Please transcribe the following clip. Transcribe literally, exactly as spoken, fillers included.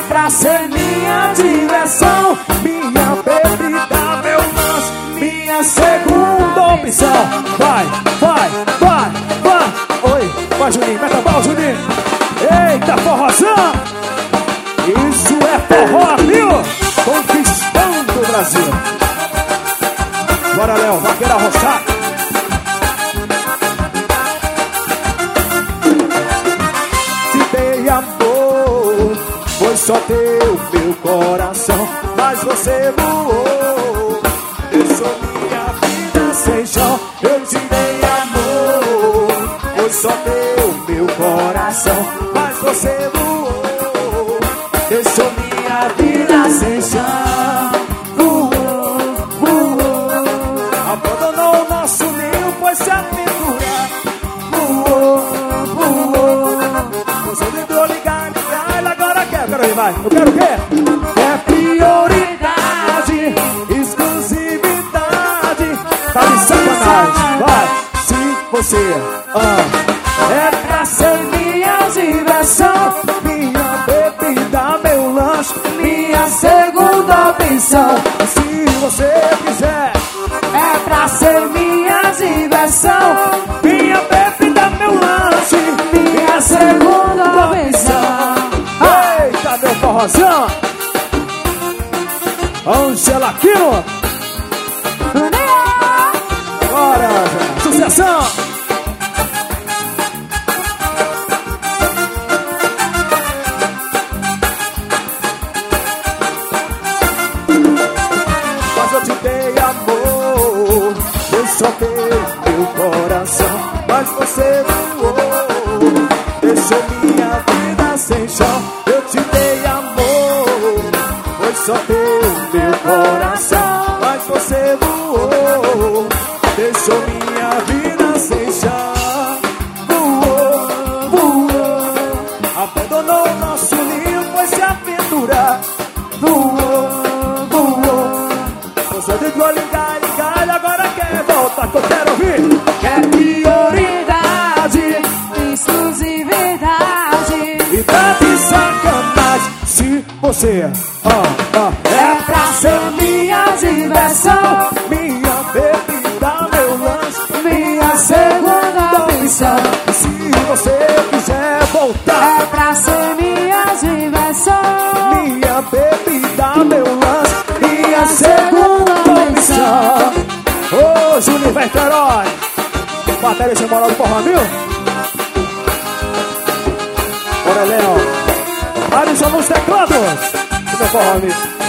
pra ser minha diversão, minha bebida, meu lanche, minha segunda opção. Vai, vai, vai, vai. Oi, vai Juninho, meta bala Juninho. Eita, forrozão. Isso é forró, viu? Conquistando o Brasil. Bora, Léo, vaqueira roçada. Te dei amor, foi só teu meu coração, mas você voou, deixou minha vida sem chão. Eu te dei amor, foi só teu meu coração, mas você voou, deixou minha vida sem chão. Voou, voou, abandonou o nosso ninho, foi se aventurar. Voou, voou, você tentou ligar, ligar, agora quer, eu quero ir, vai. Eu quero o quê? É prioridade, exclusividade. Tá de sacanagem, vai. Se você ah, é pra ser minha diversão, minha bebida, meu lanche, minha segunda opção. Se você quiser, é pra ser minha diversão, minha bebida, meu lanche, minha segunda opção. Eita, meu forrozão. Angela Aquino. Bora, sucessão. Mas eu te dei amor, eu só dei meu coração, mas você voou, deixou minha vida sem chão. Eu te dei amor, foi só teu meu coração, mas você voou, deixou minha vida sem chão. Voou, voou, abandonou o nosso ninho, foi se aventurar. Voou, voou, você tentou ligar, ligar, agora quer voltar, que eu quero ouvir. Quer prioridade, exclusividade. E tá de sacanagem. Se você ah, ah, é pra ser minha diversão, minha bebida, meu lanche, minha segunda opção. Se você quiser voltar, É pra ser minha diversão, minha bebida, meu lanche, minha segunda opção. Ô, Juninho Herói, bateria sem moral do forró, viu? Bora, Léo. Alisson nos teclados. Que meu forró, amigo.